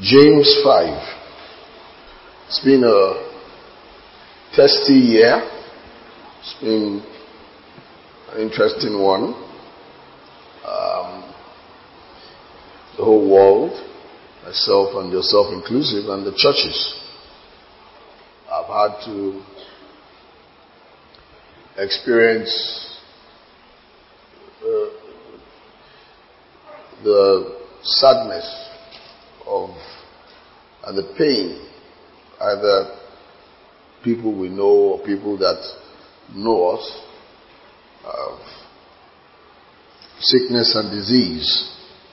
James 5. It's been a testy year. It's been an interesting one. The whole world, myself and yourself inclusive, and the churches have had to experience the sadness of and the pain, either people we know or people that know us, of sickness and disease.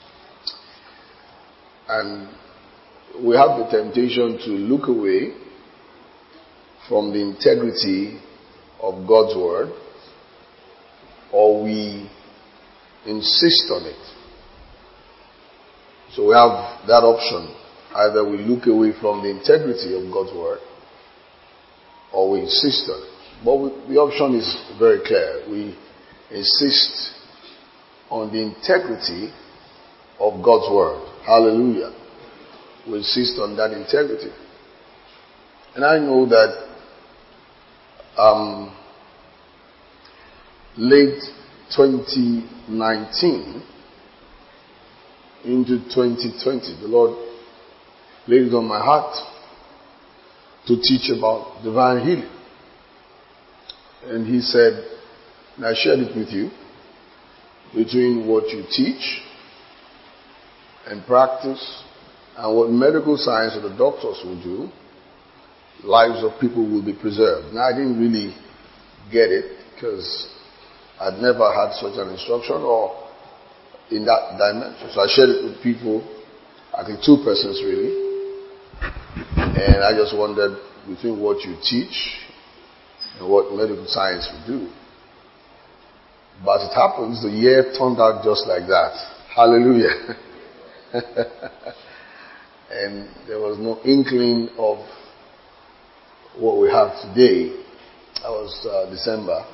And we have the temptation to look away from the integrity of God's word, or we insist on it. So we have that option. Either we look away from the integrity of God's word, or we insist on it. But the option is very clear. We insist on the integrity of God's word. Hallelujah. We insist on that integrity. And I know that late 2019 into 2020, the Lord laid it on my heart to teach about divine healing. And He said, and I shared it with you, between what you teach and practice and what medical science or the doctors will do, lives of people will be preserved. Now, I didn't really get it because I'd never had such an instruction or in that dimension. So I shared it with people, I think 2 persons really. And I just wondered between what you teach and what medical science will do. But it happens, the year turned out just like that. Hallelujah. And there was no inkling of what we have today. That was December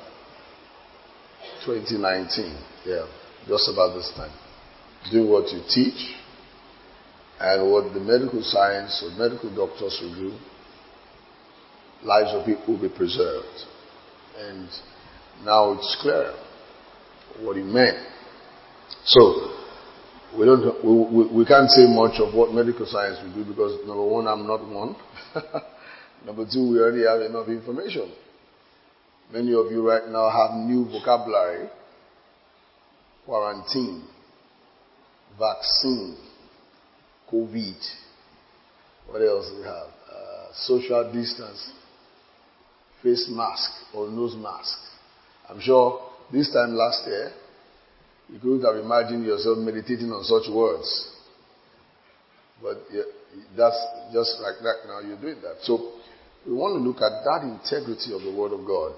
2019. Yeah, just about this time. Doing what you teach and what the medical science or medical doctors will do, lives of people will be preserved. And now it's clear what he meant. So, we can't say much of what medical science will do because, number one, I'm not one. Number two, we already have enough information. Many of you right now have new vocabulary: quarantine, vaccine, COVID. What else do we have? Social distance, face mask or nose mask. I'm sure this time last year, you couldn't have imagined yourself meditating on such words. But that's just like that now, you're doing that. So we want to look at that integrity of the Word of God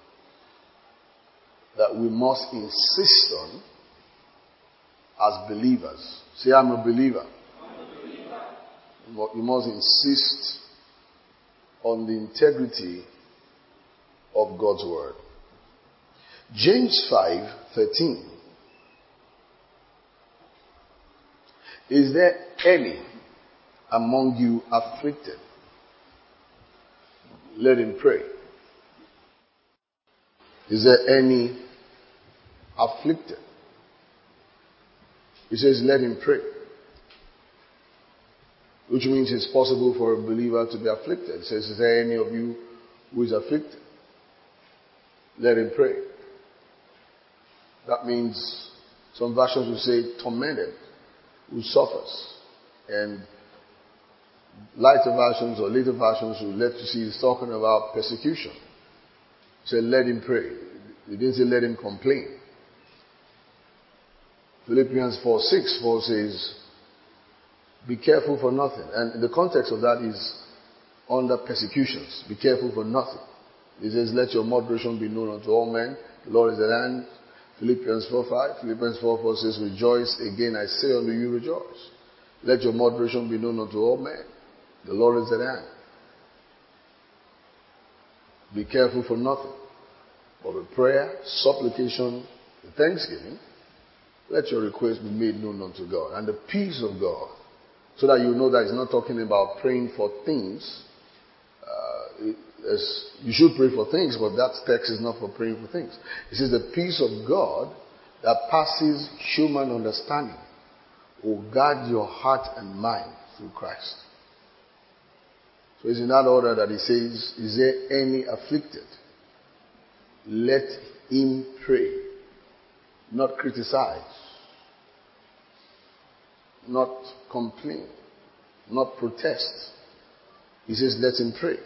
that we must insist on as believers. Say, I'm a believer. You must insist on the integrity of God's Word. James 5:13. Is there any among you afflicted? Let him pray. Is there any afflicted? He says, let him pray. Which means it's possible for a believer to be afflicted. It says, is there any of you who is afflicted? Let him pray. That means some versions will say tormented, who suffers. And lighter versions or later versions will let you see he's talking about persecution. He said, let him pray. He didn't say let him complain. Philippians 4:6, Paul says, be careful for nothing. And the context of that is under persecutions. Be careful for nothing. He says, let your moderation be known unto all men. The Lord is at hand. Philippians 4:5. Philippians 4:4 says, rejoice. Again, I say unto you, rejoice. Let your moderation be known unto all men. The Lord is at hand. Be careful for nothing. But with prayer, supplication, and thanksgiving, let your request be made known unto God. And the peace of God, So that you know that it's not talking about praying for things. You should pray for things, but that text is not for praying for things. It says the peace of God that passes human understanding will guard your heart and mind through Christ. So it's in that order that he says, is there any afflicted? Let him pray. Not criticize. Not complain. Not protest. He says, let him pray.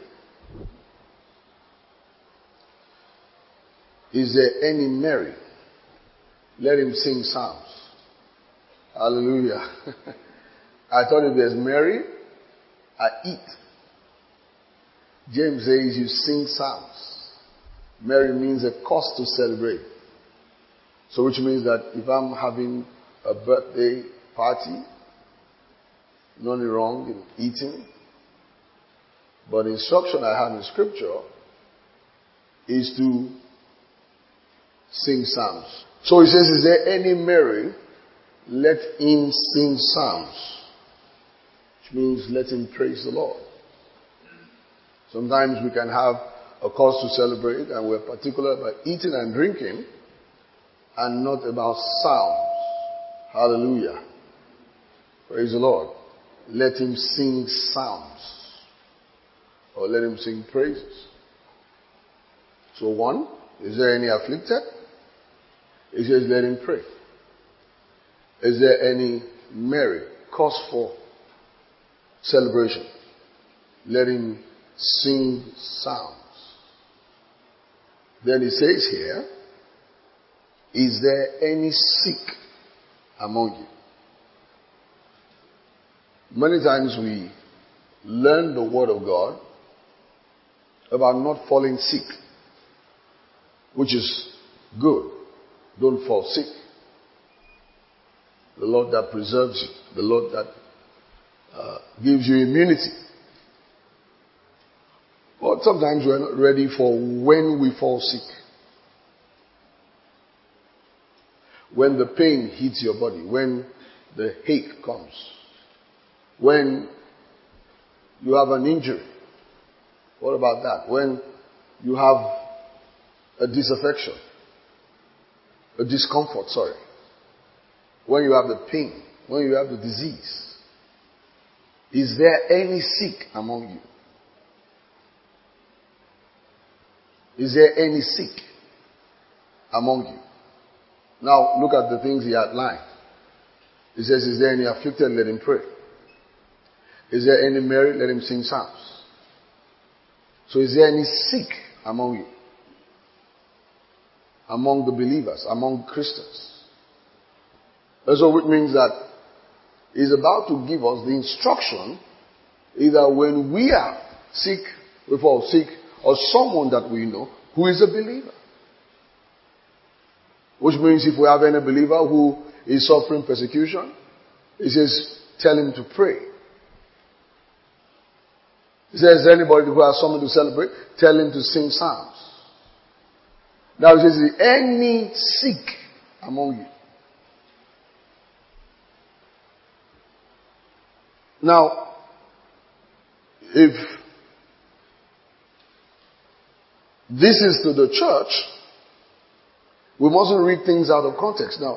Is there any merry? Let him sing psalms. Hallelujah. I thought if there's merry, I eat. James says you sing psalms. Merry means a cause to celebrate. So which means that if I'm having a birthday party, nothing wrong in eating. But the instruction I have in scripture is to sing psalms. So he says, is there any merry? Let him sing psalms. Which means let him praise the Lord. Sometimes we can have a cause to celebrate and we're particular about eating and drinking and not about psalms. Hallelujah. Praise the Lord. Let him sing psalms. Or let him sing praises. So one, is there any afflicted? It says let him pray. Is there any merry? Cause for celebration. Let him sing psalms. Then he says here, is there any sick among you? Many times we learn the word of God about not falling sick, which is good. Don't fall sick. The Lord that preserves you, the Lord that gives you immunity. But sometimes we're not ready for when we fall sick. When the pain hits your body, when the ache comes, when you have an injury. What about that? When you have a disaffection, a discomfort, when you have the pain, when you have the disease. Is there any sick among you? Is there any sick among you? Now look at the things he outlined. He says, is there any afflicted? Let him pray. Is there any merry? Let him sing psalms. So is there any sick among you? Among the believers, among Christians. And so it means that he's about to give us the instruction either when we are sick, we fall sick, or someone that we know who is a believer. Which means if we have any believer who is suffering persecution, he says, tell him to pray. He says, anybody who has something to celebrate, tell him to sing psalms. Now he says, is any sick among you? Now, if this is to the church, we mustn't read things out of context. Now,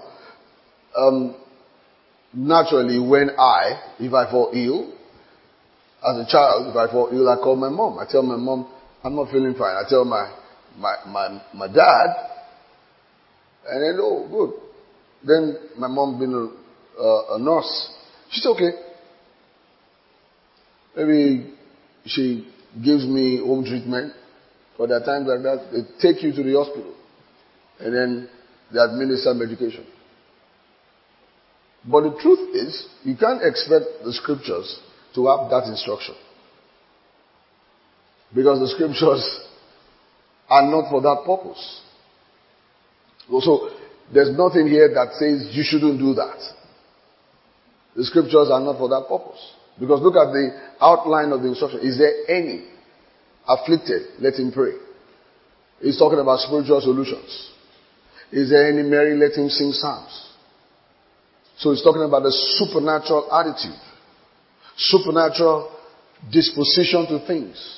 naturally, if I fall ill, as a child, if I fall ill, I call my mom. I tell my mom, I'm not feeling fine. I tell my dad, and then, oh, good. Then my mom being a nurse, she's okay. Maybe she gives me home treatment. But there are times like that, they take you to the hospital. And then they administer medication. But the truth is, you can't expect the scriptures to have that instruction. Because the scriptures are not for that purpose. Also, there's nothing here that says you shouldn't do that. The scriptures are not for that purpose. Because look at the outline of the instruction. Is there any afflicted? Let him pray. He's talking about spiritual solutions. Is there any merry? Let him sing psalms. So he's talking about the supernatural attitude Supernatural disposition to things.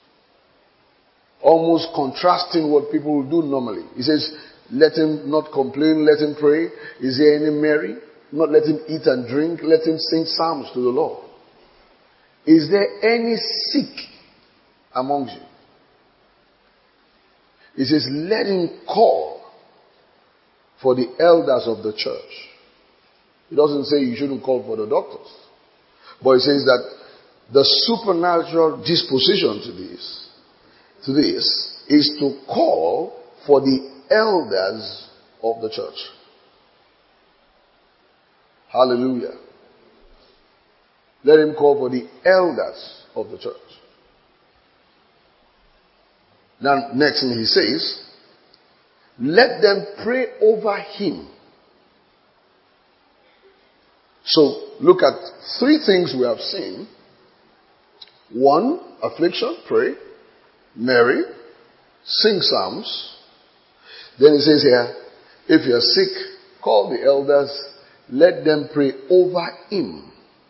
Almost contrasting what people will do normally. He says, let him not complain, let him pray. Is there any merry? Not let him eat and drink, let him sing psalms to the Lord. Is there any sick among you? He says, let him call for the elders of the church. He doesn't say you shouldn't call for the doctors. But he says that the supernatural disposition to this is to call for the elders of the church. Hallelujah. Let him call for the elders of the church. Now, next thing he says, let them pray over him. So, look at three things we have seen. One, affliction, pray. Mary, sing psalms. Then he says here, if you are sick, call the elders, let them pray over him,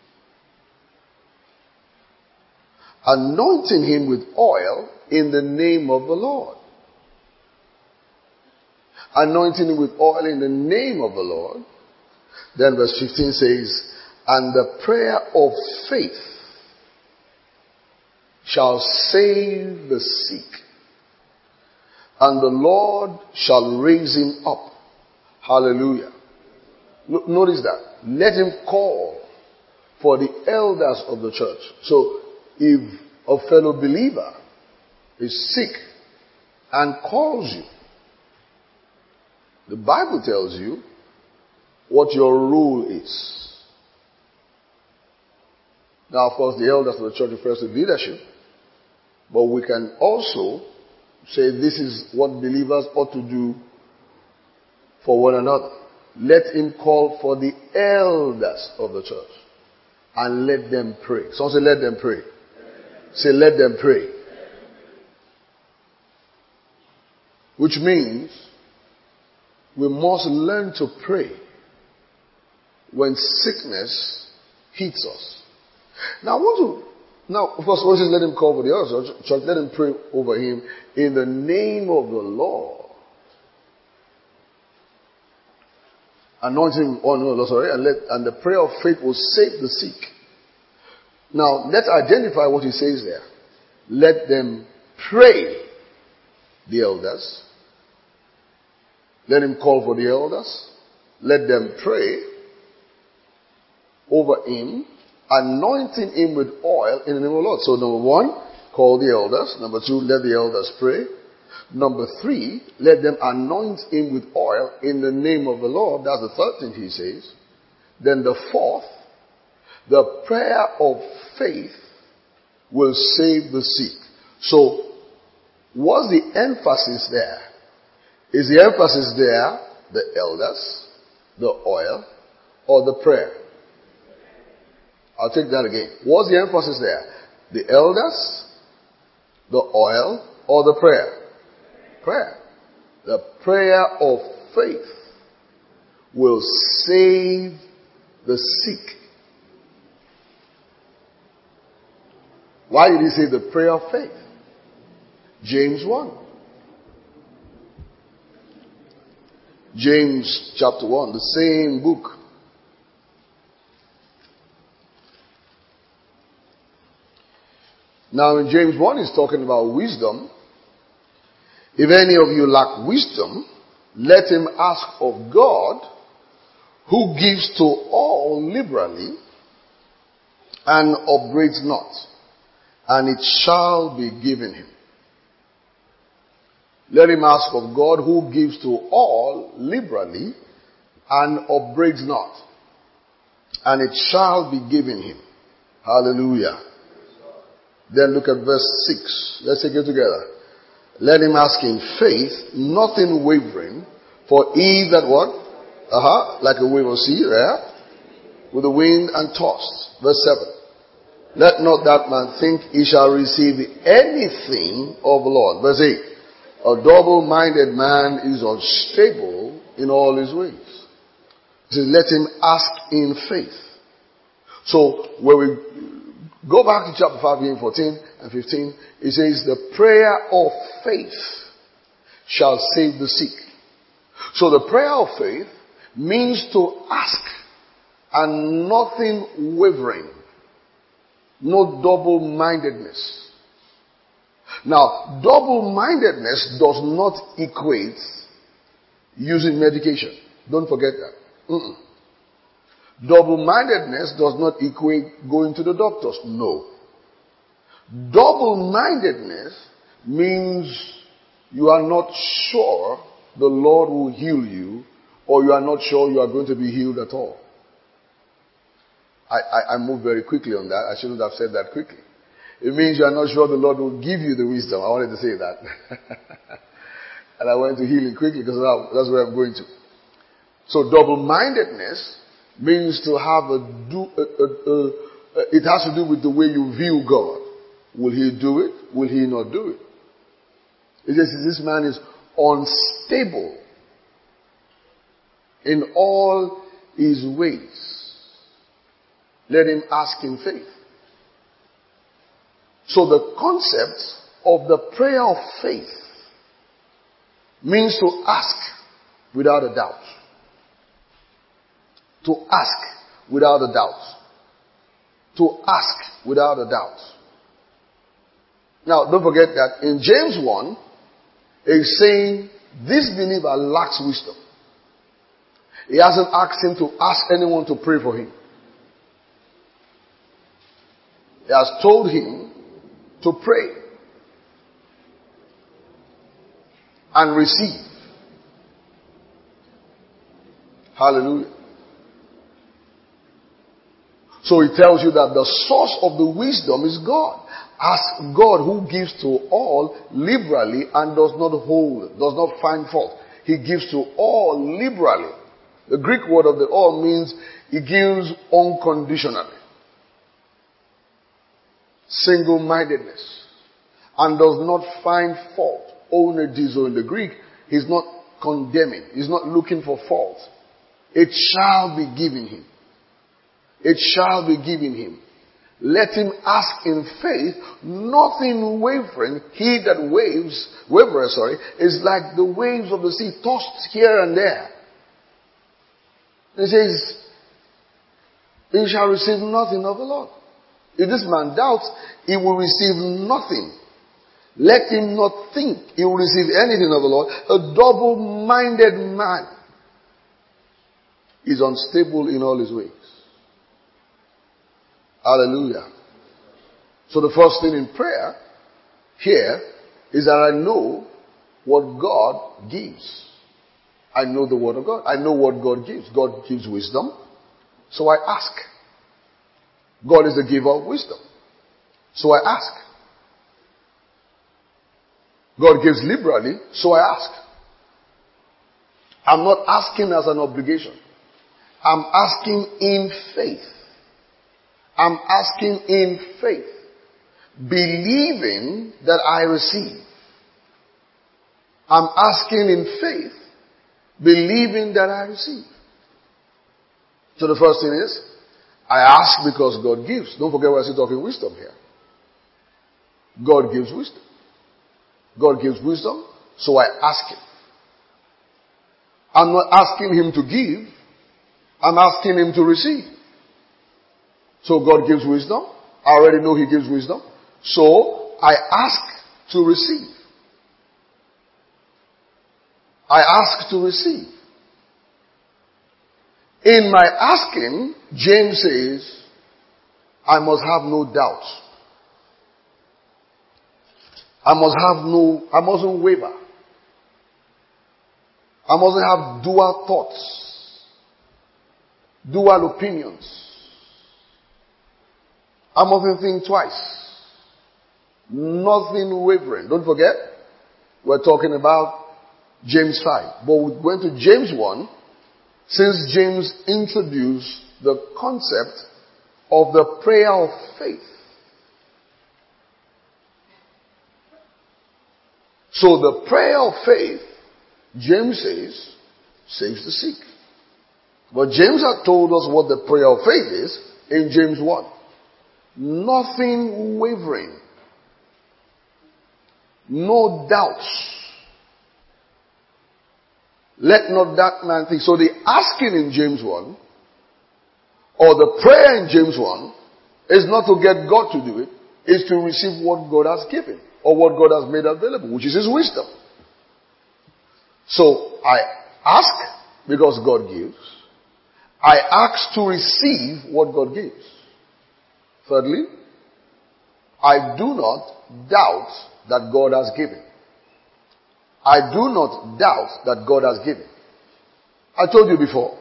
anointing him with oil in the name of the Lord. Anointing him with oil in the name of the Lord. Then verse 15 says, and the prayer of faith shall save the sick, and the Lord shall raise him up. Hallelujah. Notice that. Let him call for the elders of the church. So, if a fellow believer is sick and calls you, the Bible tells you what your rule is. Now, of course, the elders of the church refers to leadership, but we can also say this is what believers ought to do for one another. Let him call for the elders of the church and let them pray. Someone say, let them pray. Say, let them pray. Which means we must learn to pray when sickness hits us. Now, of course, what says let him call for the elders, church, let him pray over him in the name of the Lord. Anoint him, and the prayer of faith will save the sick. Now, let's identify what he says there. Let them pray, the elders. Let him call for the elders. Let them pray over him, anointing him with oil in the name of the Lord. So number one, call the elders. Number two, let the elders pray. Number three, let them anoint him with oil in the name of the Lord. That's the third thing he says. Then the fourth, the prayer of faith will save the sick. So, what's the emphasis there? Is the emphasis there the elders, the oil, or the prayer? I'll take that again. What's the emphasis there? The elders, the oil, or the prayer? Prayer. The prayer of faith will save the sick. Why did he say the prayer of faith? James 1. James chapter 1, the same book. Now in James 1, he's talking about wisdom. If any of you lack wisdom, let him ask of God, who gives to all liberally and upbraids not, and it shall be given him. Let him ask of God, who gives to all liberally and upbraids not, and it shall be given him. Hallelujah. Then look at verse 6. Let's take it together. Let him ask in faith, nothing wavering, for he that what? Like a wave of sea, right? With the wind and tossed. Verse 7. Let not that man think he shall receive anything of the Lord. Verse 8. A double-minded man is unstable in all his ways. It says, let him ask in faith. So, when we Go back to chapter 5 here in 14 and 15. It says, the prayer of faith shall save the sick. So the prayer of faith means to ask and nothing wavering. No double-mindedness. Now, double-mindedness does not equate using medication. Don't forget that. Double-mindedness does not equate going to the doctors. No. Double-mindedness means you are not sure the Lord will heal you, or you are not sure you are going to be healed at all. I moved very quickly on that. I shouldn't have said that quickly. It means you are not sure the Lord will give you the wisdom. I wanted to say that. And I went to healing quickly because that's where I'm going to. So double-mindedness means to have it has to do with the way you view God. Will he do it? Will he not do it? It says this man is unstable in all his ways. Let him ask in faith. So the concept of the prayer of faith means to ask without a doubt. To ask without a doubt. To ask without a doubt. Now, don't forget that in James 1, he's saying this believer lacks wisdom. He hasn't asked him to ask anyone to pray for him. He has told him to pray and receive. Hallelujah. So he tells you that the source of the wisdom is God. Ask God who gives to all liberally and does not find fault. He gives to all liberally. The Greek word of the all means he gives unconditionally. Single-mindedness. And does not find fault. Onedizo in the Greek, he's not condemning. He's not looking for fault. It shall be given him. It shall be given him. Let him ask in faith, nothing wavering. He that wavereth, is like the waves of the sea, tossed here and there. He says, he shall receive nothing of the Lord. If this man doubts, he will receive nothing. Let him not think he will receive anything of the Lord. A double-minded man is unstable in all his ways. Hallelujah. So the first thing in prayer here is that I know what God gives. I know the word of God. I know what God gives. God gives wisdom. So I ask. God is the giver of wisdom. So I ask. God gives liberally. So I ask. I'm not asking as an obligation. I'm asking in faith. I'm asking in faith, believing that I receive. I'm asking in faith, believing that I receive. So the first thing is, I ask because God gives. Don't forget we're still talking wisdom here. God gives wisdom. God gives wisdom, so I ask him. I'm not asking him to give. I'm asking him to receive. So God gives wisdom. I already know he gives wisdom. So I ask to receive. I ask to receive. In my asking, James says, I must have no doubt. I mustn't waver. I mustn't have dual thoughts, dual opinions. I mustn't think twice. Nothing wavering. Don't forget, we're talking about James 5. But we went to James 1, since James introduced the concept of the prayer of faith. So the prayer of faith, James says, saves the sick. But James had told us what the prayer of faith is in James 1. Nothing wavering. No doubts. Let not that man think. So the asking in James 1, or the prayer in James 1, is not to get God to do it. It's to receive what God has given, or what God has made available, which is His wisdom. So I ask because God gives. I ask to receive what God gives. Thirdly, I do not doubt that God has given. I do not doubt that God has given. I told you before,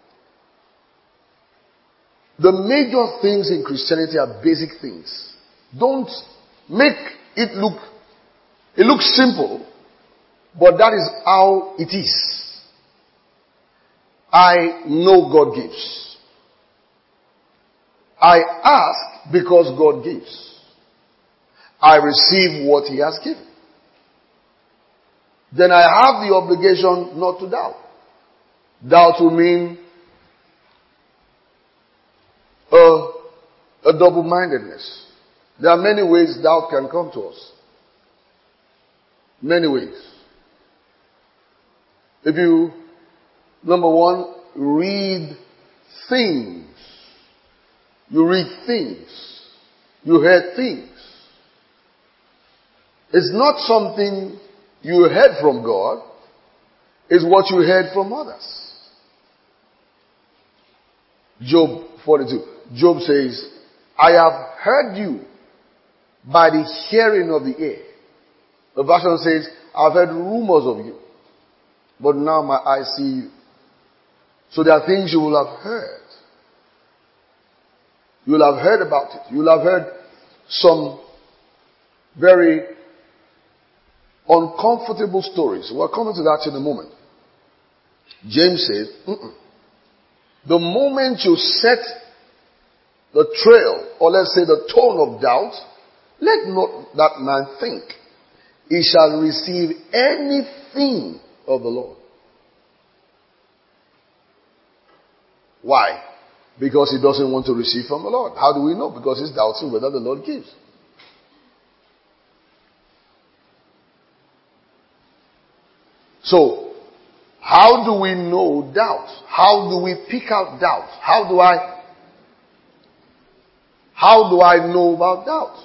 the major things in Christianity are basic things. Don't make it looks simple, but that is how it is. I know God gives. I ask because God gives. I receive what He has given. Then I have the obligation not to doubt. Doubt will mean a double-mindedness. There are many ways doubt can come to us. Many ways. If you, number one, read things. You read things. You hear things. It's not something you heard from God. It's what you heard from others. Job 42. Job says, I have heard you by the hearing of the ear. The version says, I've heard rumors of you, but now my eyes see you. So there are things you will have heard. You will have heard about it. You will have heard some very uncomfortable stories. We're coming to that in a moment. James says, the moment you set the trail, or let's say the tone of doubt, let not that man think he shall receive anything of the Lord. Why? Because he doesn't want to receive from the Lord. How do we know? Because he's doubting whether the Lord gives. So, how do we know doubt? How do we pick out doubt? How do I know about doubt?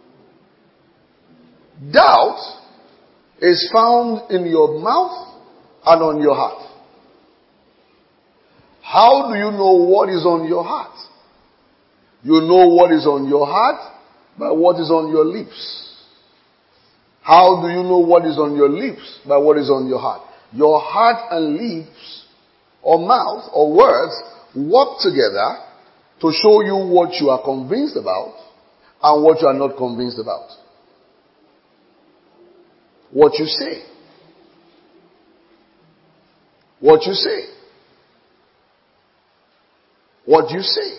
Doubt is found in your mouth and on your heart. How do you know what is on your heart? You know what is on your heart by what is on your lips. How do you know what is on your lips by what is on your heart? Your heart and lips or mouth or words work together to show you what you are convinced about and what you are not convinced about. What you say. What you say. What you say.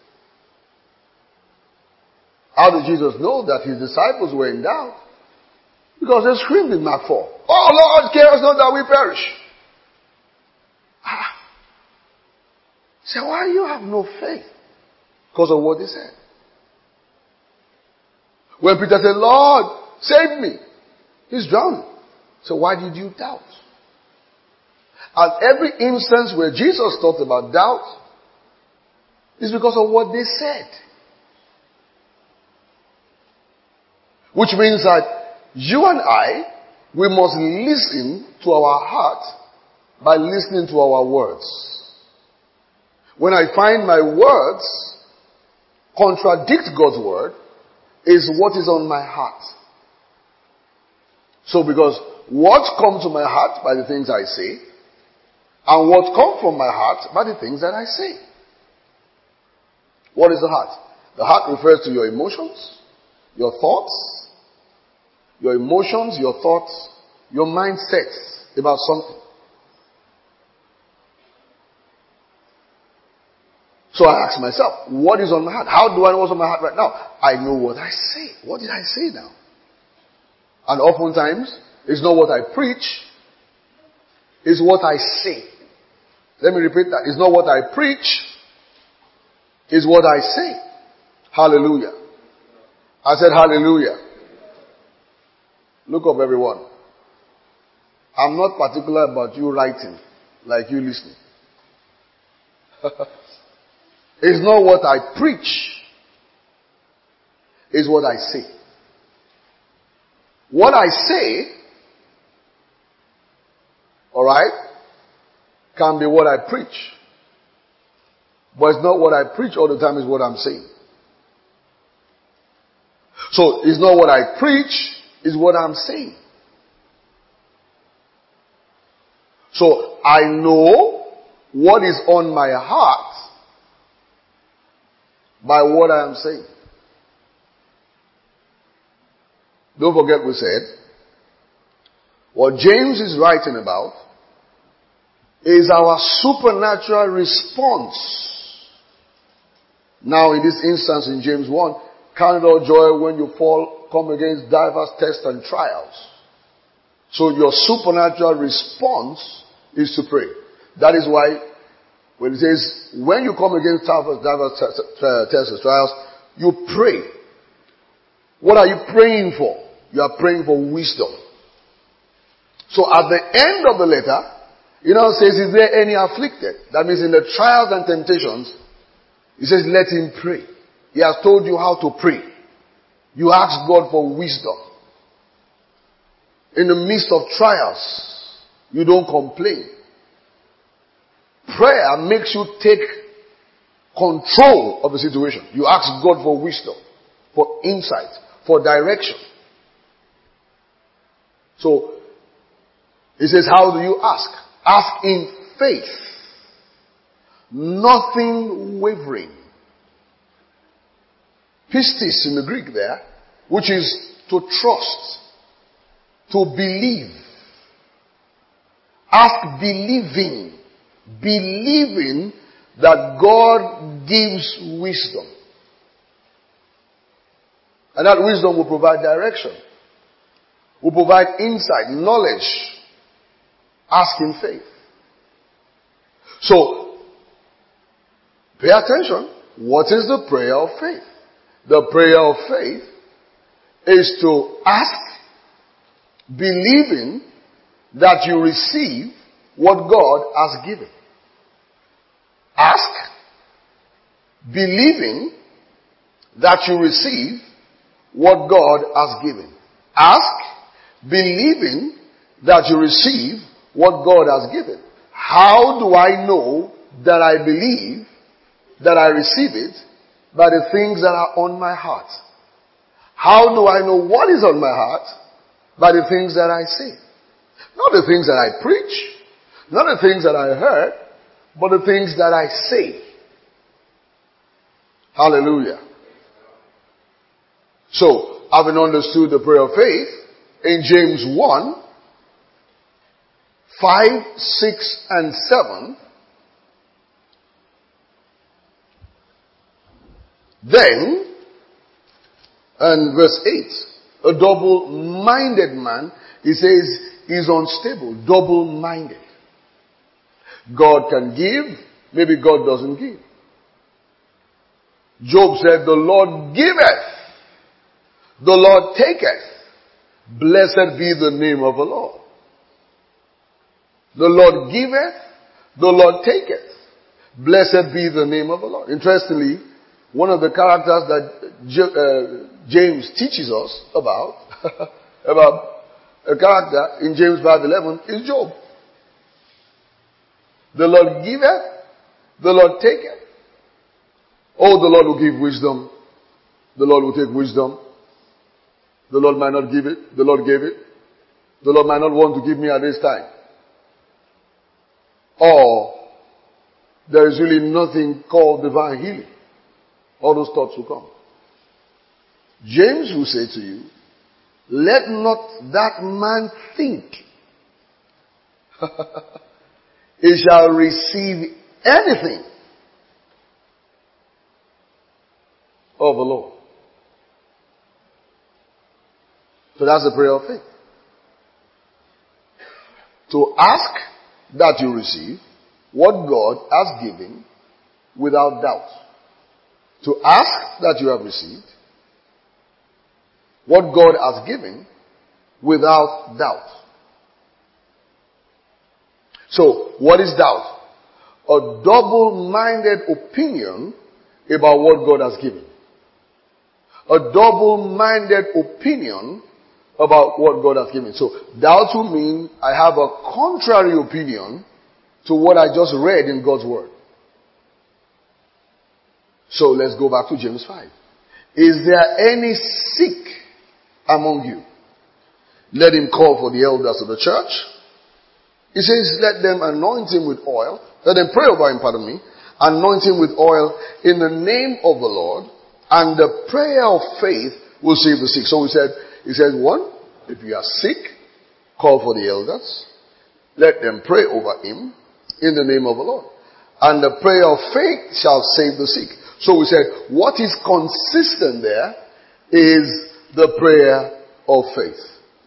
How did Jesus know that his disciples were in doubt? Because they screamed in Mark 4. Oh Lord, care us not that we perish. So why you have no faith? Because of what they said. When Peter said, Lord, save me, he's drowning. So why did you doubt? At every instance where Jesus talked about doubt, is because of what they said. Which means that you and I, we must listen to our heart by listening to our words. When I find my words contradict God's word, is what is on my heart. So because what comes to my heart by the things I say, and what comes from my heart by the things that I say. What is the heart? The heart refers to your emotions, your thoughts, your emotions, your thoughts, your mindsets about something. So I ask myself, what is on my heart? How do I know what's on my heart right now? I know what I say. What did I say now? And oftentimes, it's not what I preach, it's what I say. Let me repeat that. It's not what I preach, it's what I say. Hallelujah. I said hallelujah. Look up, everyone. I'm not particular about you writing like you listening. It's not what I preach. It's what I say. What I say, alright, can be what I preach. But it's not what I preach all the time, it's what I'm saying. So, it's not what I preach, it's what I'm saying. So, I know what is on my heart by what I am saying. Don't forget we said, what James is writing about is our supernatural response. Now in this instance in James 1, count it all joy when you come against diverse tests and trials. So your supernatural response is to pray. That is why when it says, when you come against diverse tests and trials, you pray. What are you praying for? You are praying for wisdom. So at the end of the letter, it says, is there any afflicted? That means in the trials and temptations, it says, let him pray. He has told you how to pray. You ask God for wisdom. In the midst of trials, you don't complain. Prayer makes you take control of the situation. You ask God for wisdom, for insight, for direction. So, it says, how do you ask? Ask in faith. Nothing wavering. Pistis in the Greek there, which is to trust, to believe. Ask believing. Believing that God gives wisdom. And that wisdom will provide direction. Will provide insight, knowledge. Ask in faith. So, pay attention. What is the prayer of faith? The prayer of faith is to ask, believing that you receive what God has given. Ask, believing that you receive what God has given. Ask, believing that you receive what God has given. How do I know that I believe that I receive it? By the things that are on my heart. How do I know what is on my heart? By the things that I say. Not the things that I preach, not the things that I heard, but the things that I say. Hallelujah. So, having understood the prayer of faith, in James 1, 5, 6, and 7, then, and verse 8, a double-minded man, he says, is unstable, double-minded. God can give, maybe God doesn't give. Job said, the Lord giveth, the Lord taketh. Blessed be the name of the Lord. The Lord giveth, the Lord taketh. Blessed be the name of the Lord. Interestingly, one of the characters that James teaches us about, about a character in James 5:11 is Job. The Lord giveth, the Lord taketh. Oh, the Lord will give wisdom. The Lord will take wisdom. The Lord might not give it. The Lord gave it. The Lord might not want to give me at this time. Or there is really nothing called divine healing. All those thoughts will come. James will say to you, let not that man think he shall receive anything of the Lord. So that's the prayer of faith. To ask that you receive what God has given without doubt. To ask that you have received what God has given without doubt. So, what is doubt? A double-minded opinion about what God has given. A double-minded opinion about what God has given. So, doubt will mean I have a contrary opinion to what I just read in God's Word. So, let's go back to James 5. Is there any sick among you? Let him call for the elders of the church. He says, let them anoint him with oil. Let them pray over him, anoint him with oil in the name of the Lord, and the prayer of faith will save the sick. So he said, one, if you are sick, call for the elders. Let them pray over him in the name of the Lord. And the prayer of faith shall save the sick. So we said, what is consistent there is the prayer of faith.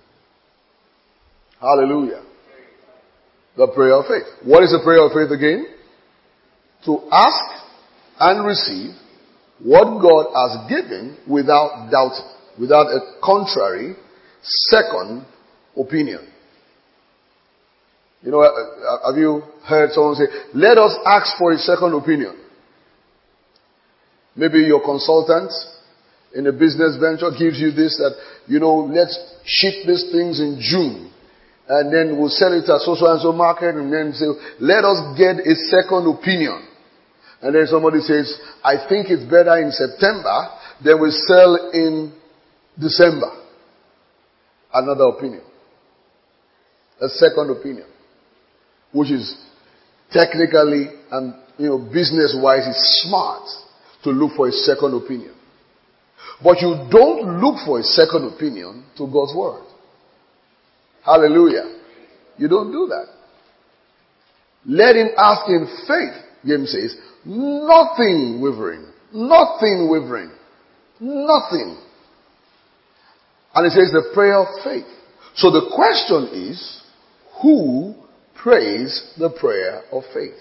Hallelujah. The prayer of faith. What is the prayer of faith again? To ask and receive what God has given without doubt, without a contrary second opinion. You know, have you heard someone say, let us ask for a second opinion? Maybe your consultant in a business venture gives you this, that, let's ship these things in June. And then we'll sell it at so market, and then say, let us get a second opinion. And then somebody says, I think it's better in September, then we sell in December. Another opinion. A second opinion. Which is technically and business-wise is smart to look for a second opinion. But you don't look for a second opinion to God's Word. Hallelujah. You don't do that. Let him ask in faith, James says, nothing wavering. Nothing wavering. Nothing. And it says the prayer of faith. So the question is, who prays the prayer of faith?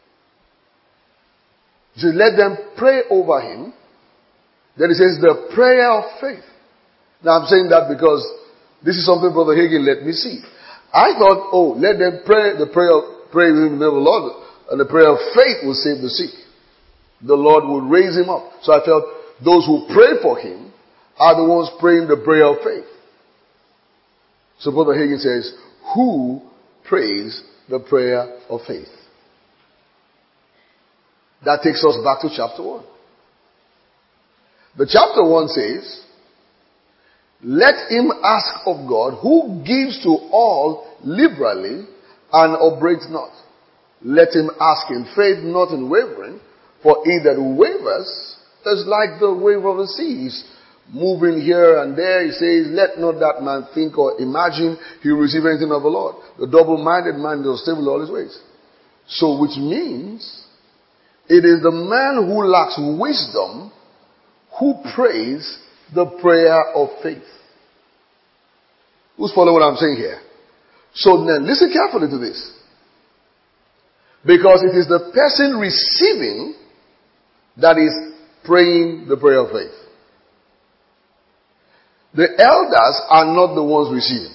He says, let them pray over him. Then he says, the prayer of faith. Now I'm saying that because this is something Brother Hagin let me see. I thought, let them pray the pray in the name of the Lord, and the prayer of faith will save the sick. The Lord will raise him up. So I felt those who pray for him are the ones praying the prayer of faith. So Brother Hagin says, who prays the prayer of faith? That takes us back to chapter 1. The chapter 1 says, let him ask of God, who gives to all liberally and upbraids not. Let him ask in faith, not in wavering, for he that wavers is like the wave of the seas, moving here and there. He says, let not that man think or imagine he will receive anything of the Lord. The double-minded man is unstable in all his ways. So, which means, it is the man who lacks wisdom who prays the prayer of faith. Who's following what I'm saying here? So then, listen carefully to this. Because it is the person receiving that is praying the prayer of faith. The elders are not the ones receiving.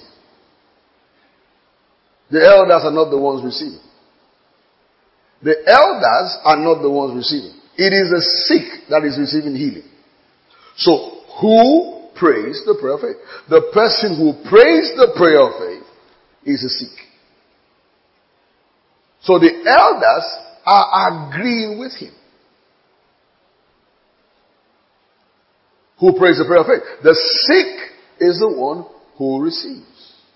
The elders are not the ones receiving. The elders are not the ones receiving. It is the sick that is receiving healing. So, who prays the prayer of faith? The person who prays the prayer of faith is a sick. So the elders are agreeing with him. Who prays the prayer of faith? The sick is the one who receives.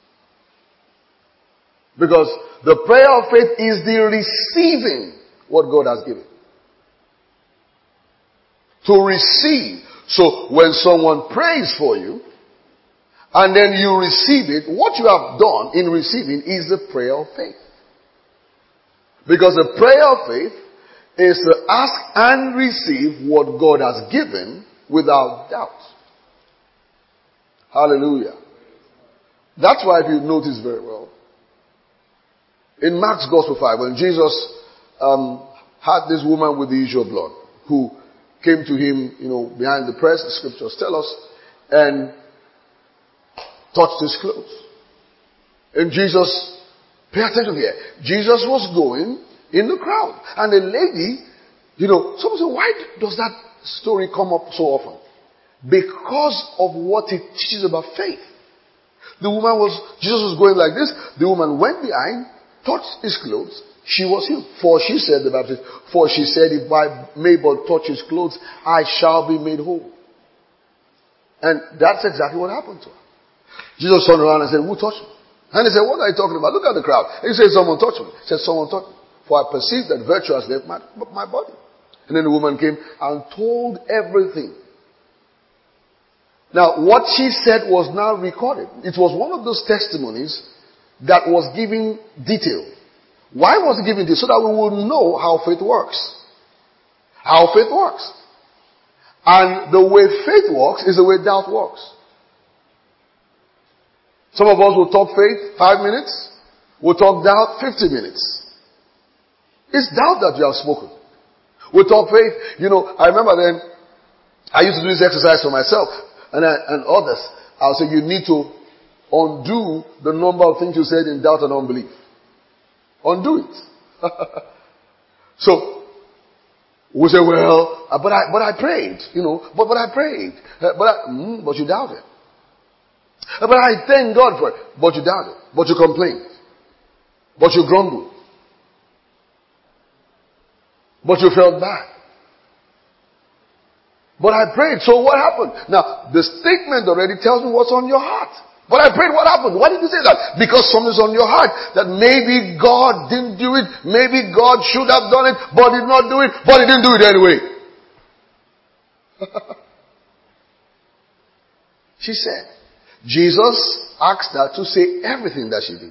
Because the prayer of faith is the receiving what God has given. To receive. So when someone prays for you, and then you receive it, what you have done in receiving is the prayer of faith. Because the prayer of faith is to ask and receive what God has given without doubt. Hallelujah. That's why, if you notice very well, in Mark's Gospel 5, when Jesus had this woman with the issue of blood, who came to him, behind the press, the scriptures tell us, and touched his clothes. And Jesus, pay attention here, Jesus was going in the crowd. And a lady, someone said, why does that story come up so often? Because of what it teaches about faith. Jesus was going like this. The woman went behind, touched his clothes. She was healed. For she said, the Baptist, for she said, if I may but touch his clothes, I shall be made whole. And that's exactly what happened to her. Jesus turned around and said, who touched me? And he said, what are you talking about? Look at the crowd. And he said, someone touched me. He said, someone touched me. For I perceived that virtue has left my body. And then the woman came and told everything. Now, what she said was now recorded. It was one of those testimonies that was giving detail. Why was it giving detail? So that we will know how faith works. How faith works. And the way faith works is the way doubt works. Some of us will talk faith 5 minutes. We'll talk doubt 50 minutes. It's doubt that you have spoken. We'll talk faith. I remember then, I used to do this exercise for myself. And others, I'll say you need to undo the number of things you said in doubt and unbelief. Undo it. So, we say, well, but I prayed, but I prayed. But you doubted. But I thank God for it. But you doubted. But you complained. But you grumbled. But you felt bad. But I prayed, so what happened? Now, the statement already tells me what's on your heart. But I prayed, what happened? Why did you say that? Because something's on your heart. That maybe God didn't do it, maybe God should have done it, but did not do it, but he didn't do it anyway. She said, Jesus asked her to say everything that she did.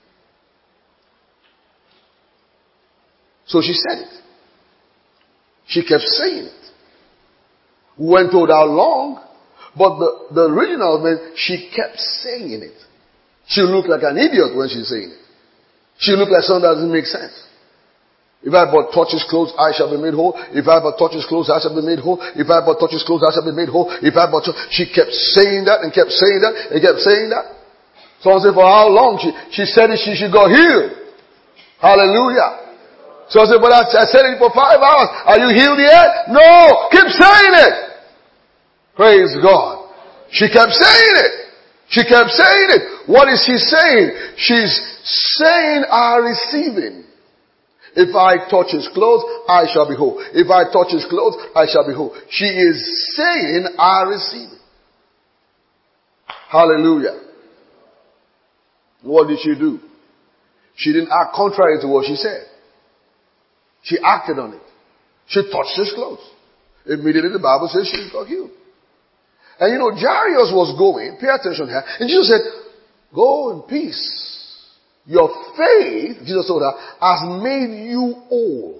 So she said it. She kept saying it. We weren't told how long, but the original meant she kept saying it. She looked like an idiot when she's saying it. She looked like something that doesn't make sense. If I but touch his clothes, I shall be made whole. If I but touch his clothes, I shall be made whole. If I but touch his clothes, I shall be made whole. If I but touch... She kept saying that and kept saying that and kept saying that. Someone said, for how long? She said it, she got healed. Hallelujah. So I said, but I said it for 5 hours. Are you healed yet? No! Keep saying it! Praise God. She kept saying it. She kept saying it. What is she saying? She's saying, I receive him. If I touch his clothes, I shall be whole. If I touch his clothes, I shall be whole. She is saying, I receive it. Hallelujah. What did she do? She didn't act contrary to what she said. She acted on it. She touched his clothes. Immediately the Bible says she got healed. And Jairus was going, pay attention here, and Jesus said, go in peace. Your faith, Jesus told her, has made you whole.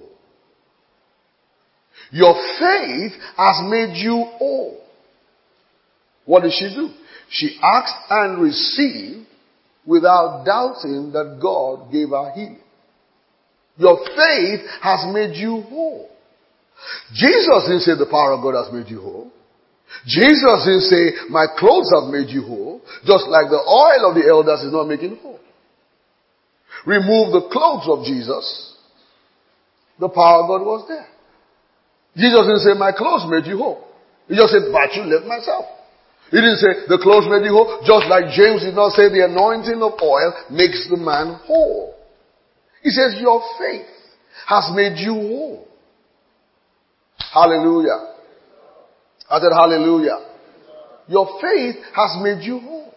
Your faith has made you whole. What did she do? She asked and received without doubting that God gave her healing. Your faith has made you whole. Jesus didn't say the power of God has made you whole. Jesus didn't say, my clothes have made you whole, just like the oil of the elders is not making whole. Remove the clothes of Jesus, the power of God was there. Jesus didn't say, my clothes made you whole. He just said, but you left myself. He didn't say, the clothes made you whole, just like James did not say the anointing of oil makes the man whole. He says, your faith has made you whole. Hallelujah. I said hallelujah. Your faith has made you whole.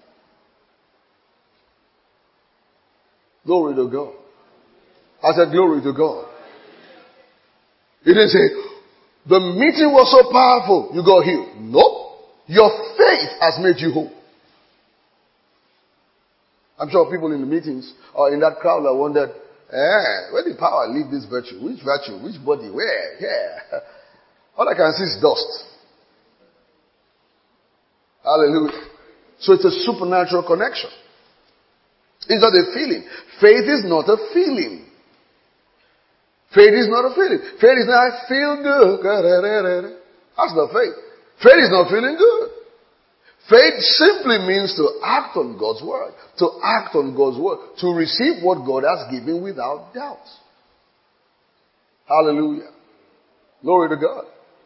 Glory to God. I said glory to God. He didn't say, the meeting was so powerful, you got healed. No. Your faith has made you whole. I'm sure people in the meetings or in that crowd that wondered, where did power leave this virtue? Which virtue? Which body? Where? Yeah. All I can see is dust. Hallelujah. So it's a supernatural connection. It's not a feeling. Faith is not a feeling. Faith is not a feeling. Faith is not, I feel good. That's not faith. Faith is not feeling good. Faith simply means to act on God's word. To act on God's word. To receive what God has given without doubt. Hallelujah. Glory to God.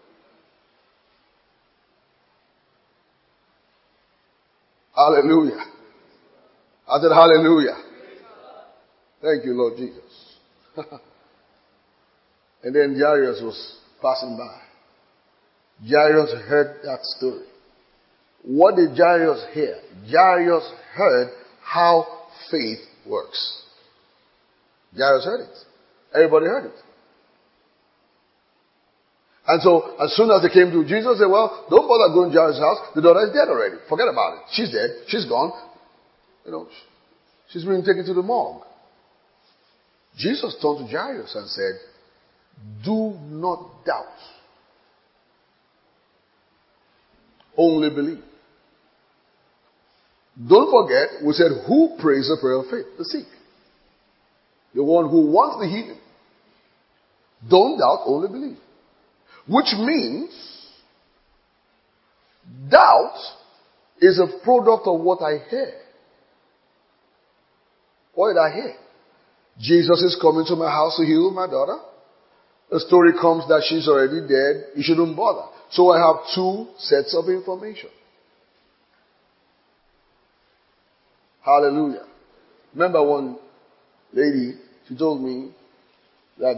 Hallelujah. I said hallelujah. Thank you, Lord Jesus. And then Jairus was passing by. Jairus heard that story. What did Jairus hear? Jairus heard how faith works. Jairus heard it. Everybody heard it. And so, as soon as they came to Jesus, they said, well, don't bother going to Jairus' house. The daughter is dead already. Forget about it. She's dead. She's gone. She's been taken to the morgue. Jesus turned to Jairus and said, do not doubt. Only believe. Don't forget, we said, who prays the prayer of faith? The sick. The one who wants the healing. Don't doubt, only believe. Which means, doubt is a product of what I hear. What did I hear? Jesus is coming to my house to heal my daughter. The story comes that she's already dead. You shouldn't bother. So I have two sets of information. Hallelujah. Remember one lady, she told me that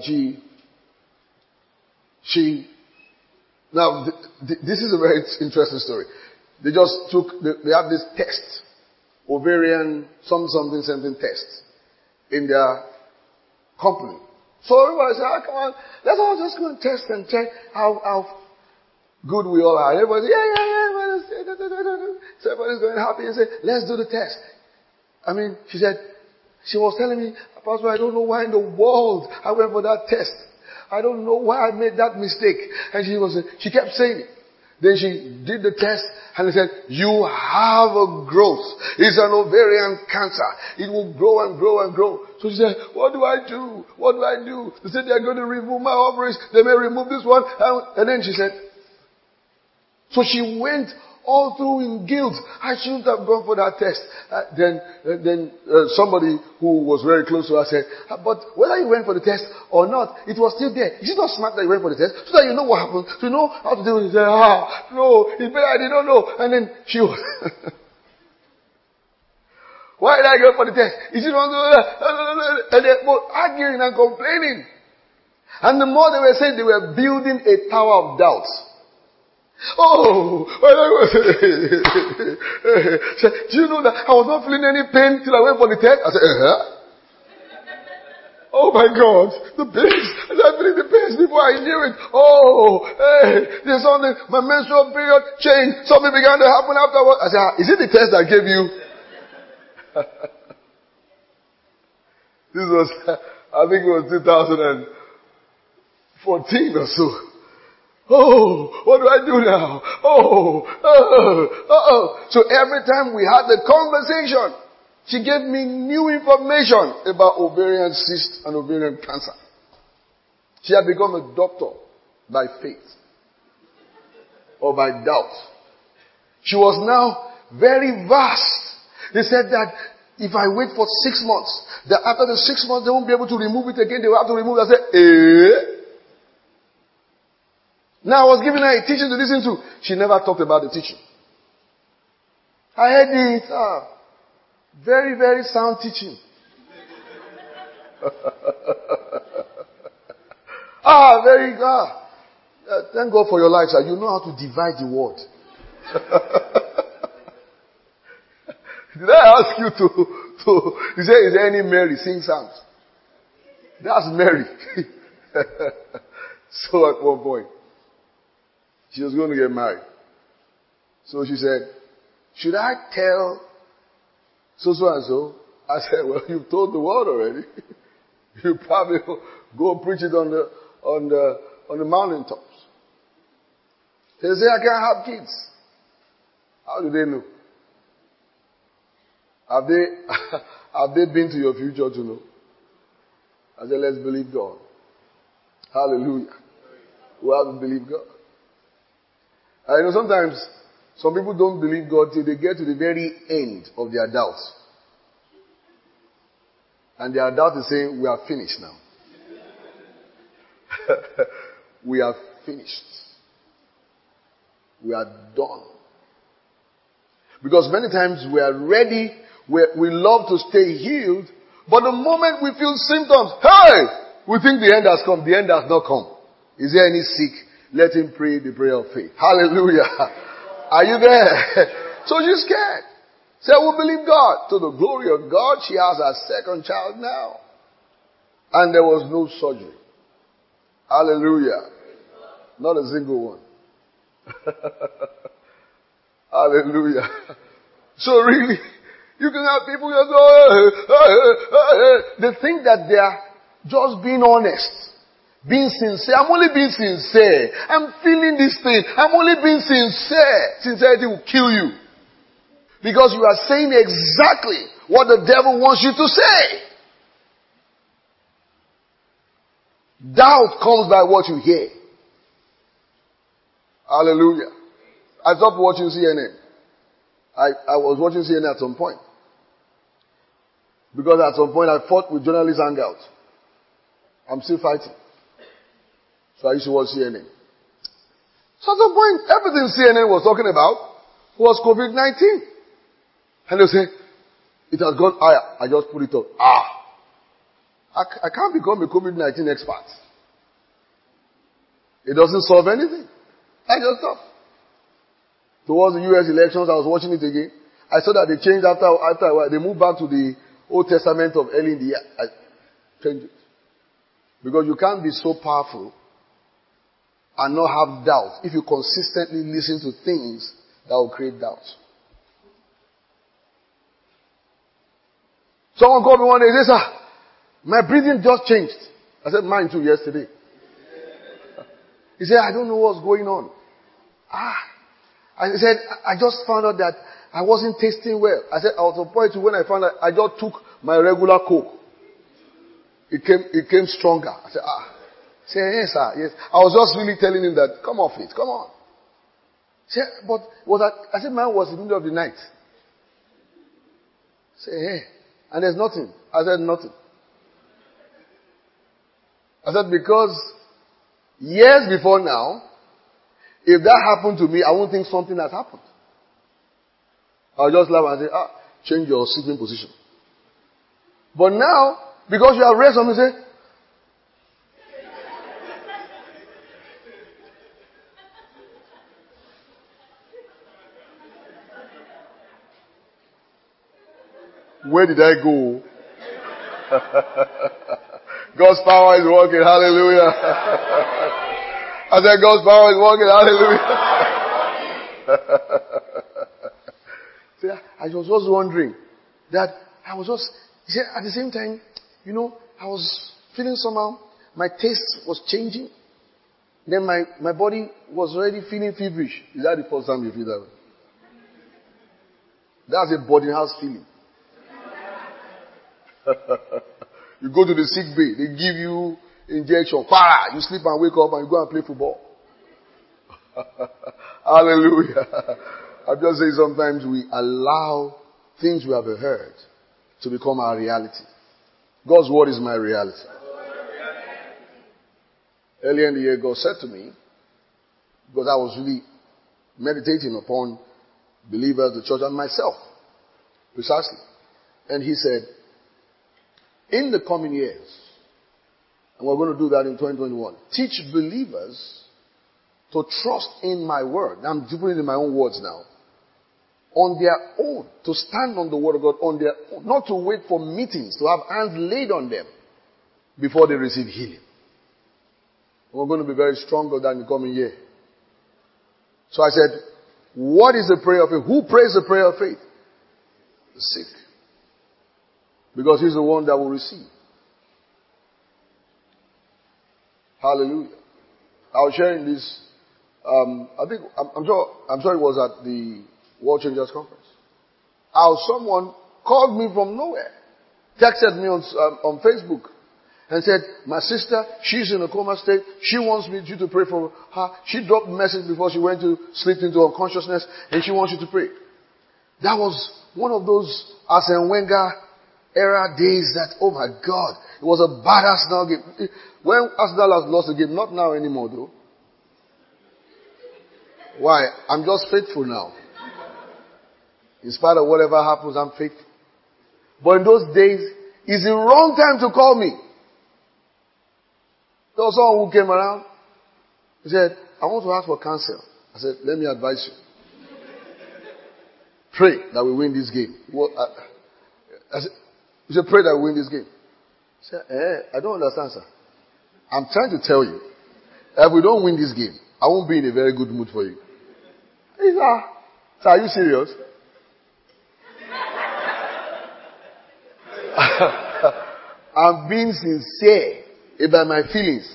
now this is a very interesting story. They have this test, ovarian something test in their company. So everybody said, come on, let's all just go and test and check how good we all are. Everybody said, yeah. So everybody's going happy and say, let's do the test. She was telling me, Pastor, I don't know why in the world I went for that test. I don't know why I made that mistake. And she kept saying it. Then she did the test and they said, you have a growth. It's an ovarian cancer. It will grow and grow and grow. So she said, what do I do? What do I do? They said they're going to remove my ovaries. They may remove this one. And then she said, so she went all through in guilt. I shouldn't have gone for that test. Then somebody who was very close to her said, but whether you went for the test or not, it was still there. Is it not smart that you went for the test? So that you know what happened. So you know how to do it. She said, no, it's better I did not know. And then she was, why did I go for the test? Is it wrong? And they were arguing and complaining. And the more they were saying, they were building a tower of doubt. Do you know that I was not feeling any pain till I went for the test? I said, oh my God, the pains. I started feeling the pains before I knew it. There's something, my menstrual period changed. Something began to happen afterwards. I said, is it the test I gave you? This was, I think it was 2014 or so. What do I do now? So every time we had the conversation, she gave me new information about ovarian cyst and ovarian cancer. She had become a doctor by faith or by doubt. She was now very vast. They said that if I wait for 6 months, that after the 6 months they won't be able to remove it again. They will have to remove it. I said, Now I was giving her a teaching to listen to. She never talked about the teaching. I heard it. Very, very sound teaching. Thank God for your life, sir. You know how to divide the word. Did I ask you to is there any Mary sing psalms? That's Mary. So at one point, she was going to get married. So she said, should I tell so and so? I said, well, you've told the world already. You probably go preach it on the mountaintops. They say, I can't have kids. How do they know? Have they been to your future to know? I said, let's believe God. Hallelujah. We have to believe God. I know sometimes some people don't believe God till they get to the very end of their doubts. And their doubt is saying, we are finished now. We are finished. We are done. Because many times we are ready, we love to stay healed, but the moment we feel symptoms, hey, we think the end has come. The end has not come. Is there any sick? Let him pray the prayer of faith. Hallelujah. Are you there? So she's scared. Say, we believe God. To the glory of God, she has her second child now. And there was no surgery. Hallelujah. Not a single one. Hallelujah. So really, you can have people just go, they think that they are just being honest, being sincere. I'm only being sincere. I'm feeling this thing. I'm only being sincere. Sincerity will kill you. Because you are saying exactly what the devil wants you to say. Doubt comes by what you hear. Hallelujah. I stopped watching CNN. I was watching CNN at some point. Because at some point I fought with Journalists Hangout. I'm still fighting. So I used to watch CNN. So at some point, everything CNN was talking about was COVID-19. And they say, it has gone higher. I just put it up. I can't become a COVID-19 expert. It doesn't solve anything. I just stopped. Towards the US elections, I was watching it again. I saw that they changed after a while. They moved back to the Old Testament of early in the year. I changed it. Because you can't be so powerful and not have doubt if you consistently listen to things that will create doubt. Someone called me one day and said, sir, my breathing just changed. I said, mine too yesterday. He said, I don't know what's going on. I said, I just found out that I wasn't tasting well. I said, I was on point to when I found out I just took my regular Coke. It came stronger. I said, He said, yes, sir, yes. I was just really telling him that, come off it, come on. He said, but I said, mine was in the middle of the night. He said, hey, and there's nothing. I said, nothing. I said, because years before now, if that happened to me, I won't think something has happened. I'll just laugh and say, change your sleeping position. But now, because you have read something, say, where did I go? God's power is working. Hallelujah. I said, God's power is working. Hallelujah. See, I was just wondering that he said, at the same time, I was feeling somehow, my taste was changing. Then my body was already feeling feverish. Is that the first time you feel that way? That's a boarding house feeling. You go to the sick bay, they give you injection, para, you sleep and wake up and you go and play football. Hallelujah. I'm just saying sometimes we allow things we have heard to become our reality. God's word is my reality. Earlier in the year, God said to me, because I was really meditating upon believers, the church, and myself, precisely. And he said, in the coming years, and we're going to do that in 2021, teach believers to trust in my word. I'm putting it in my own words now. On their own, to stand on the word of God on their own, not to wait for meetings, to have hands laid on them before they receive healing. We're going to be very stronger than the coming year. So I said, what is the prayer of faith? Who prays the prayer of faith? The sick. Because he's the one that will receive. Hallelujah. I was sharing this, I'm sure it was at the World Changers Conference. How someone called me from nowhere, texted me on Facebook, and said, my sister, she's in a coma state. She wants you to pray for her. She dropped a message before she went to sleep into unconsciousness, and she wants you to pray. That was one of those Arsene Wenger era days that, oh my God, it was a bad Arsenal game. When Arsenal has lost the game, not now anymore though. Why? I'm just faithful now. In spite of whatever happens, I'm faithful. But in those days, it's the wrong time to call me. There was someone who came around. He said, I want to ask for counsel. I said, let me advise you. Pray that we win this game. He said, pray that we win this game. I said, I don't understand, sir. I'm trying to tell you, if we don't win this game, I won't be in a very good mood for you. He said, sir, are you serious? I'm being sincere about my feelings.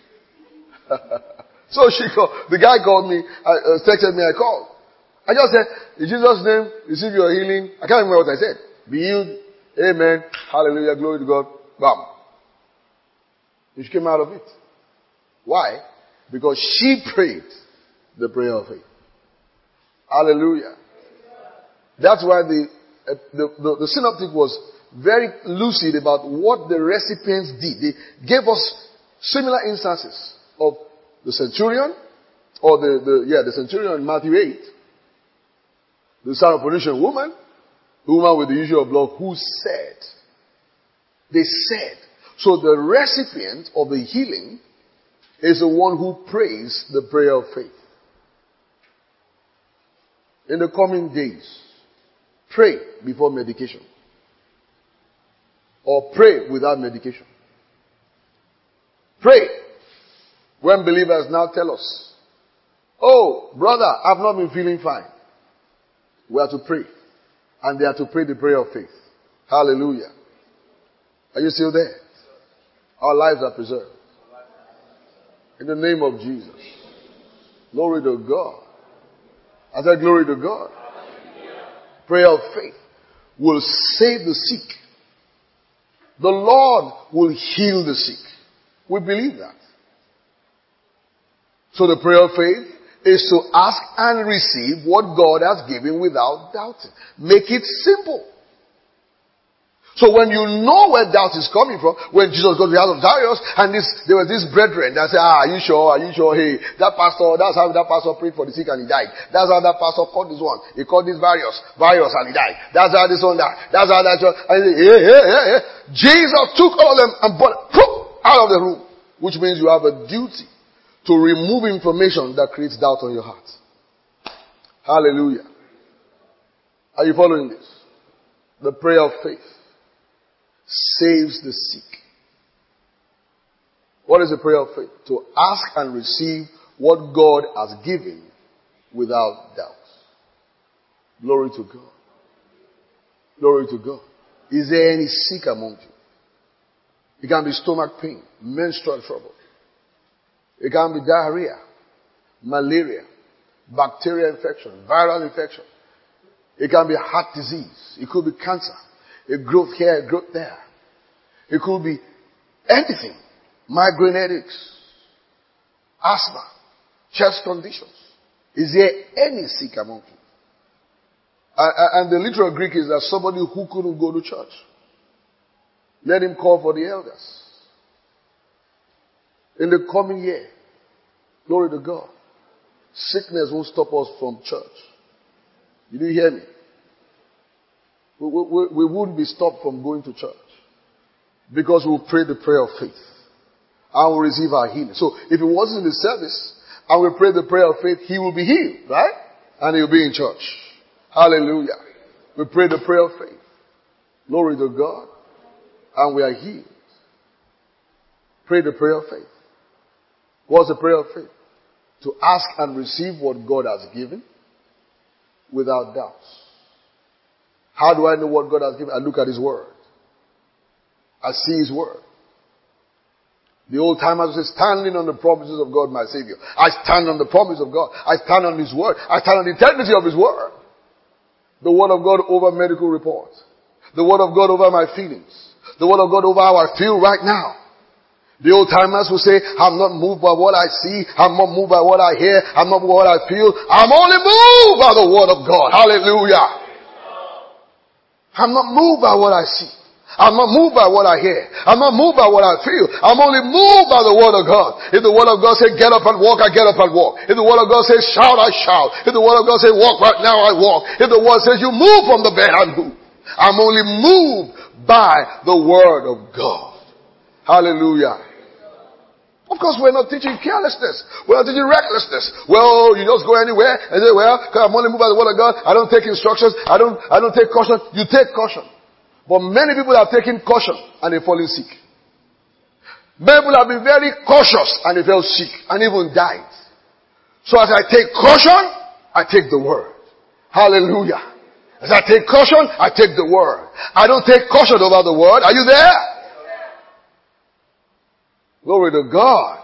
So the guy called me, texted me, I called. I just said, in Jesus' name, receive your healing. I can't remember what I said. Be healed. Amen. Hallelujah. Glory to God. Bam. And she came out of it. Why? Because she prayed the prayer of faith. Hallelujah. That's why the synoptic was very lucid about what the recipients did. They gave us similar instances of the centurion, or the centurion in Matthew 8, the Syrophoenician woman, the woman with the issue of blood, who said, they said. So the recipient of the healing is the one who prays the prayer of faith. In the coming days, pray before medication. Or pray without medication. Pray when believers now tell us, oh, brother, I've not been feeling fine. We are to pray. And they are to pray the prayer of faith. Hallelujah. Are you still there? Our lives are preserved. In the name of Jesus. Glory to God. I said glory to God. Prayer of faith will save the sick. The Lord will heal the sick. We believe that. So the prayer of faith is to ask and receive what God has given without doubting. Make it simple. So when you know where doubt is coming from, when Jesus goes to the house of Jairus, and there was this brethren that said, are you sure? Are you sure? Hey, that's how that pastor prayed for the sick and he died. That's how that pastor called this one. He called this virus and he died. That's how this one died. That's how that one. And he said, hey. Jesus took all of them and brought out of the room. Which means you have a duty to remove information that creates doubt on your heart. Hallelujah. Are you following this? The prayer of faith saves the sick. What is the prayer of faith? To ask and receive what God has given without doubt. Glory to God. Glory to God. Is there any sick among you? It can be stomach pain, menstrual trouble. It can be diarrhea, malaria, bacterial infection, viral infection. It can be heart disease. It could be cancer. A growth here, a growth there. It could be anything. Migraine headaches, asthma, chest conditions. Is there any sick among you? And the literal Greek is that somebody who couldn't go to church. Let him call for the elders. In the coming year, glory to God, sickness won't stop us from church. Did you hear me? We wouldn't be stopped from going to church because we'll pray the prayer of faith and we'll receive our healing. So if it wasn't in the service and we pray the prayer of faith, he will be healed, right? And he'll be in church. Hallelujah. We pray the prayer of faith. Glory to God. And we are healed. Pray the prayer of faith. What's the prayer of faith? To ask and receive what God has given without doubts. How do I know what God has given? I look at His Word. I see His Word. The old timers say, standing on the promises of God, my Savior. I stand on the promise of God. I stand on His Word. I stand on the integrity of His Word. The Word of God over medical reports. The Word of God over my feelings. The Word of God over how I feel right now. The old timers will say, I'm not moved by what I see. I'm not moved by what I hear. I'm not moved by what I feel. I'm only moved by the word of God. Hallelujah. I'm not moved by what I see. I'm not moved by what I hear. I'm not moved by what I feel. I'm only moved by the word of God. If the word of God says get up and walk, I get up and walk. If the word of God says shout, I shout. If the word of God says walk right now, I walk. If the word says you move from the bed, I move. I'm only moved by the word of God. Hallelujah. Of course, we're not teaching carelessness. We're not teaching recklessness. Well, you just go anywhere and say, well, I'm only moved by the word of God. I don't take instructions. I don't take caution. You take caution. But many people have taken caution and they've fallen sick. Many people have been very cautious and they fell sick and even died. So as I take caution, I take the word. Hallelujah. As I take caution, I take the word. I don't take caution over the word. Are you there? Glory to God.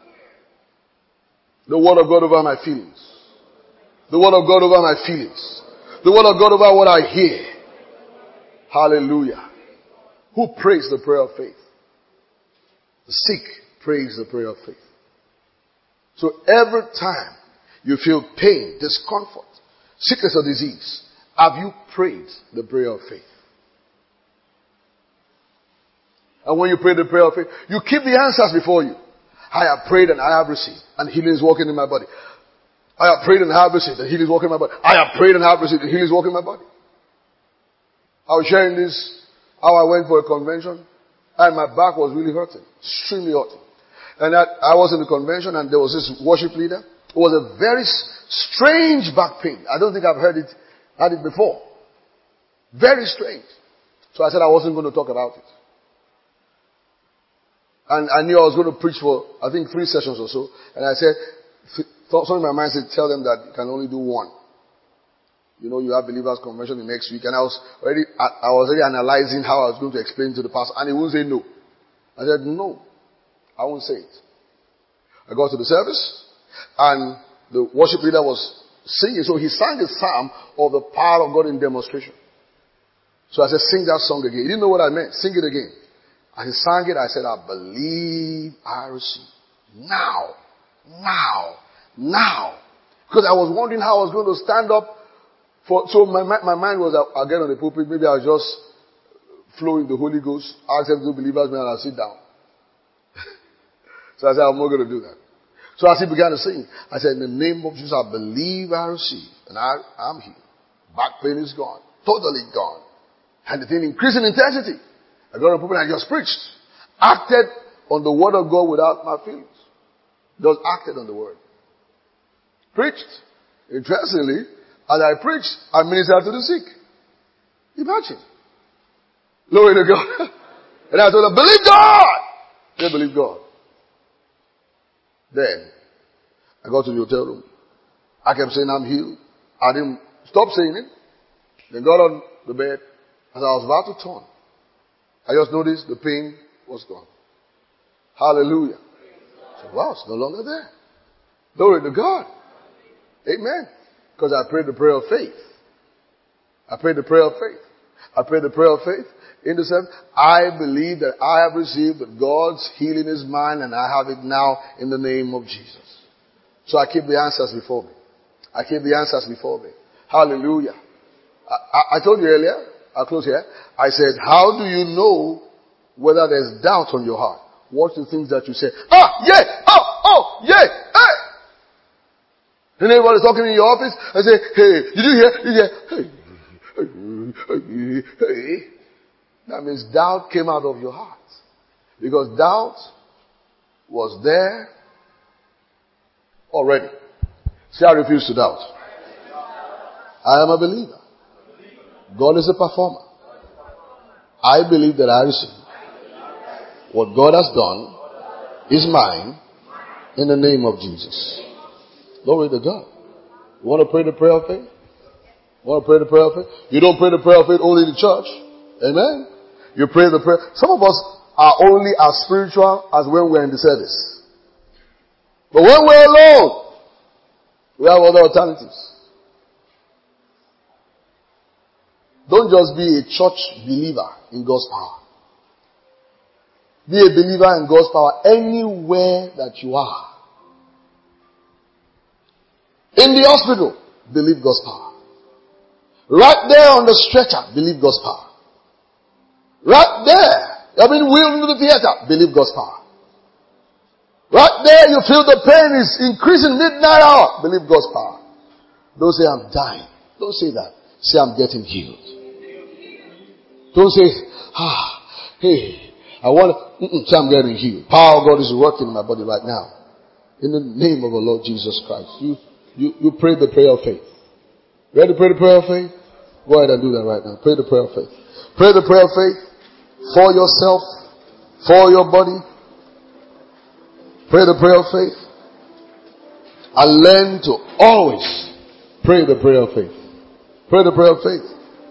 The word of God over my feelings. The word of God over my feelings. The word of God over what I hear. Hallelujah. Who prays the prayer of faith? The sick prays the prayer of faith. So every time you feel pain, discomfort, sickness or disease, have you prayed the prayer of faith? And when you pray the prayer of faith, you keep the answers before you. I have prayed and I have received, and healing is working in my body. I have prayed and I have received, and healing is working in my body. I have prayed and I have received, and healing is working in my body. I was sharing this, how I went for a convention, and my back was really hurting, extremely hurting. And I was in the convention, and there was this worship leader. It was a very strange back pain. I don't think I've had it before. Very strange. So I said I wasn't going to talk about it. And I knew I was going to preach for, I think, 3 sessions or so. And I said, something in my mind said, tell them that you can only do 1. You know, you have believers convention the next week. And I was already analyzing how I was going to explain to the pastor. And he wouldn't say no. I said, no, I won't say it. I got to the service, and the worship leader was singing. So he sang a psalm of the power of God in demonstration. So I said, sing that song again. He didn't know what I meant. Sing it again. And he sang it. I said, I believe I receive. Now. Because I was wondering how I was going to stand up. So my mind was, I'll get on the pulpit. Maybe I'll just flow in the Holy Ghost. Ask them to believers, and I'll sit down. So I said, I'm not going to do that. So as he began to sing, I said, in the name of Jesus, I believe I receive. And I'm healed. Back pain is gone. Totally gone. And the thing increased in intensity. I got on the pulpit and I just preached. Acted on the word of God without my feelings. Just acted on the word. Preached. Interestingly, as I preached, I ministered to the sick. Imagine. Glory to God. And I told them, believe God! They believe God. Then, I got to the hotel room. I kept saying I'm healed. I didn't stop saying it. Then got on the bed. As I was about to turn, I just noticed the pain was gone. Hallelujah. So, wow, it's no longer there. Glory to God. Amen. Because I prayed the prayer of faith. I prayed the prayer of faith. I prayed the prayer of faith in the sense, I believe that I have received that God's healing is mine, and I have it now in the name of Jesus. So I keep the answers before me. I keep the answers before me. Hallelujah. I told you earlier, I'll close here. I said, how do you know whether there's doubt on your heart? What's the things that you say? Yeah, hey. And everybody's talking in your office and say, hey, did you hear? Hey. That means doubt came out of your heart. Because doubt was there already. See, I refuse to doubt. I am a believer. God is a performer. I believe that I receive. What God has done is mine in the name of Jesus. Glory to God. You want to pray the prayer of faith? You want to pray the prayer of faith? You don't pray the prayer of faith only in the church. Amen. You pray the prayer. Some of us are only as spiritual as when we're in the service. But when we're alone, we have other alternatives. Don't just be a church believer in God's power. Be a believer in God's power anywhere that you are. In the hospital, believe God's power. Right there on the stretcher, believe God's power. Right there, you've been wheeled into the theater, believe God's power. Right there, you feel the pain is increasing midnight hour, believe God's power. Don't say I'm dying. Don't say that. Say I'm getting healed. Don't say, hey, I want to, say I'm getting healed. Power of God is working in my body right now. In the name of the Lord Jesus Christ. You pray the prayer of faith. Ready to pray the prayer of faith? Go ahead and do that right now. Pray the prayer of faith. Pray the prayer of faith for yourself, for your body. Pray the prayer of faith. And learn to always pray the prayer of faith. Pray the prayer of faith.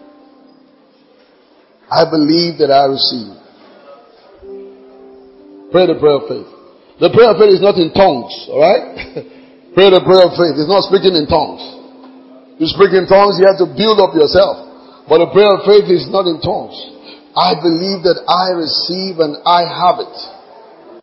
I believe that I receive. Pray the prayer of faith. The prayer of faith is not in tongues, alright? Pray the prayer of faith. It's not speaking in tongues. You speak in tongues, you have to build up yourself. But the prayer of faith is not in tongues. I believe that I receive and I have it.